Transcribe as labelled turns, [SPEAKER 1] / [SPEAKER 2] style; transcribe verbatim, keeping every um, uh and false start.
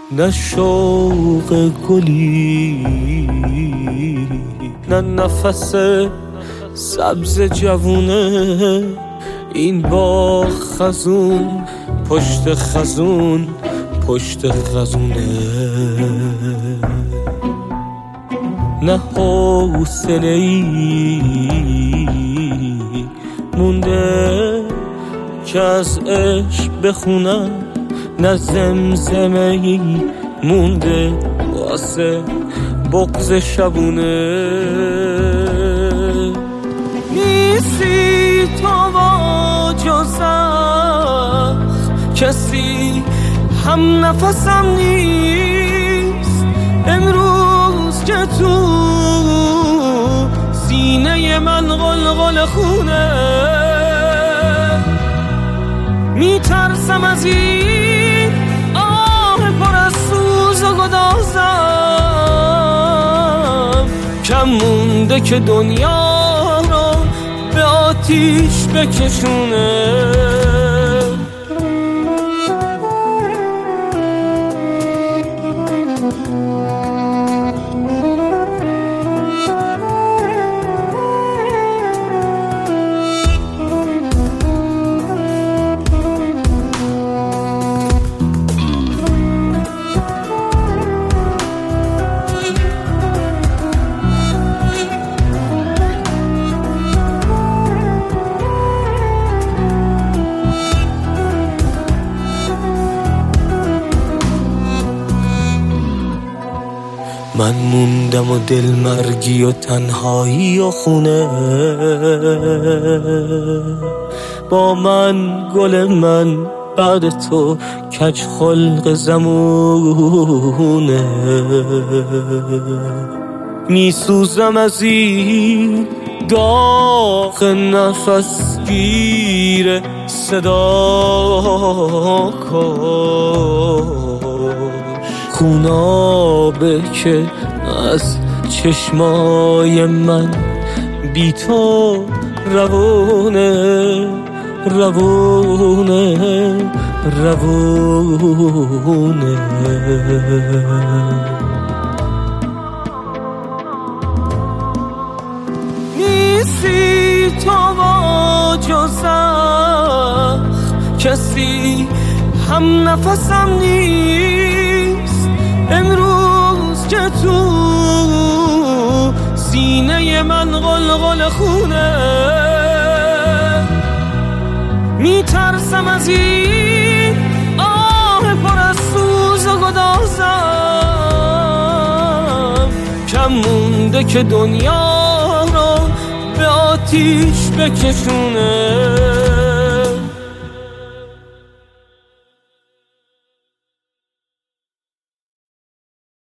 [SPEAKER 1] نه شوق گلی، نه نفس سبز جوونه. این با خزون پشت خزون پشت خزونه. نه حوصله‌ای مونده که از عشق بخونم، نه زمزمه‌ای مونده واسه بغض شبونه. نیستی تو با جز کسی هم نفسم نیست. امروز که تو سینه من غلغل خونه، میترسم از این آه پر از سوز و گدازم. کم مونده که دنیا رو به آتیش بکشونه. من موندم و دل مرگی و تنهایی و خونه. با من گل من بعد تو کج خلق زمونه. میسوزم از این داغ نفس گیر صدا کن. خونابه که از چشمای من بی تو روونه روونه روونه. نیستی تو با جز کسی هم نفسم نیست. امروز که تو سینه من غلغل خونه، میترسم از این آه پر از سوز و گدازم. کم مونده که دنیا رو به آتیش بکشونه.